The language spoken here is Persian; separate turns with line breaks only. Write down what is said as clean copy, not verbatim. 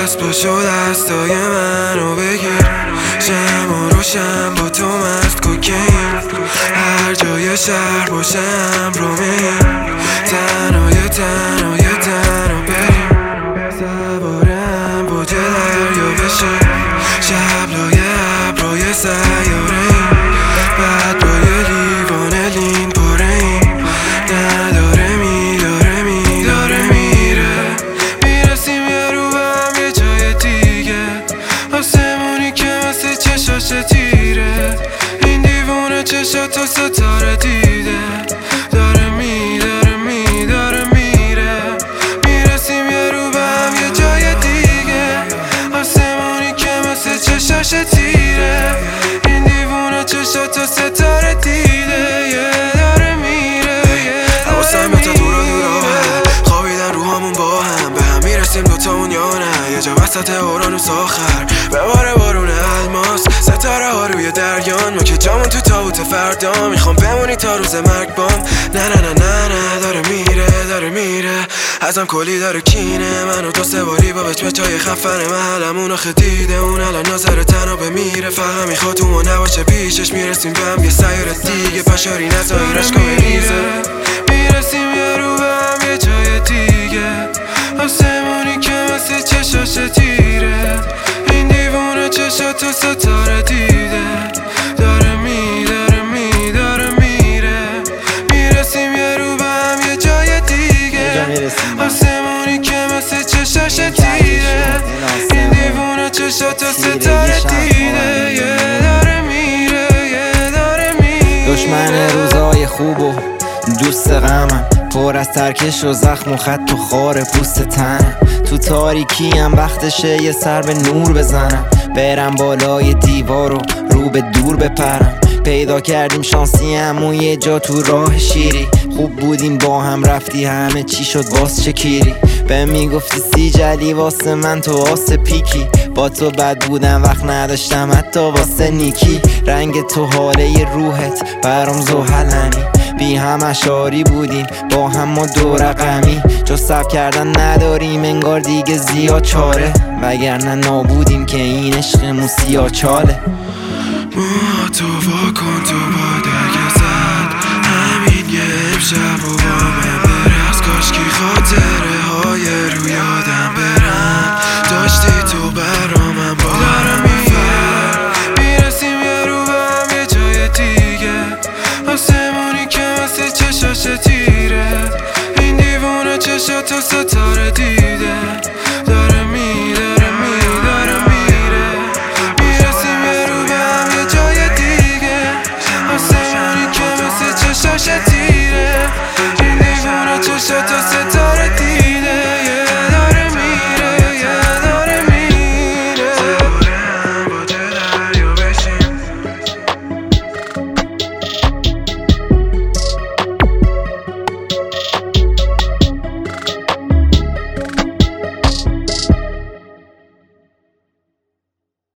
دست پاشو دستای منو بگیر، شم و روشن با تو مست کوکین، هر جای شهر باشم رو میریم، تنهای تنها بریم، سوارم با دریا بشیم، شبلای ابرای سیاره‌ایم، بعد با یه لیوان لین پاره‌ایم، نداره میداره میره، میرسیم یه رو به هم یه جای دیگه، آسمونی که مثل چشاش تیره، این دیوونه چشاتو ستاره دیده، داره میره، میرسیم یه رو به هم یه جای دیگه، آسمونی که مثل چشاش تیره، این دیوونه چشاتو ستاره دیده، داره میره. حواسم به تا دورا خوابیدن روهامون با هم، به هم میرسیم دوتامون یا نه، یه جا وسط اورانوس آخر بباره بارون الماس، ستاره ها روی دریان، ما که جامون تو تابوت فردا، میخوام بمونی تا روز مرگ بام، نه داره میره، ازم کلی داره کینه، منو دو سه باری با بچهای خفن محلمون آخه دیده، اون الان ناظر تنها بمیره، فقط میخواد تو ما نباشه پیشش، میرسیم به هم یه سیاره دیگه، پشاری نزایی رشکا بریزه، میرسیم یه رو به هم یه جای دیگه، آسمونی که مثل چشاش تیره، این دیوونه چشاتو ستاره دیده، داره میره، میرسیم یه رو به هم یه جای دیگه، آسمونی که مثل چشاش تیره، این دیوونه چشاتو ستاره دیده، داره میره.
دشمن روزای خوب و دوست غمم، پر از ترکش و زخم و خط و خار پوست تنم، تو تاریکیم وقتشه یه سر به نور بزنم، برم بالای دیوار و رو به دور بپرم، پیدا کردیم شانسی همون یه جا تو راه شیری، خوب بودیم با هم رفتی همه چی شد باز چه کیری، به میگفتی سی جلی واسه من تو واسه پیکی، با تو بد بودم وقت نداشتم حتی واسه نیکی، رنگ تو حاله روحت برام زوحلمی، بی هم اشاری بودیم با هم ما دو رقمی، جز صبر کردن نداریم انگار دیگه زیاد چاره، وگرنه نابودیم که این عشقمون سیاه چاله.
تو واکن تو با درگه زد، همین یه امشب و با من برس، کاشکی خاطره های رو یادم برن، داشتی تو برا من بارم میرسیم یه رو به هم یه جای دیگه، آسمونی که مثل چشاش تیره، این دیوونه چشاتو ستاره دیده.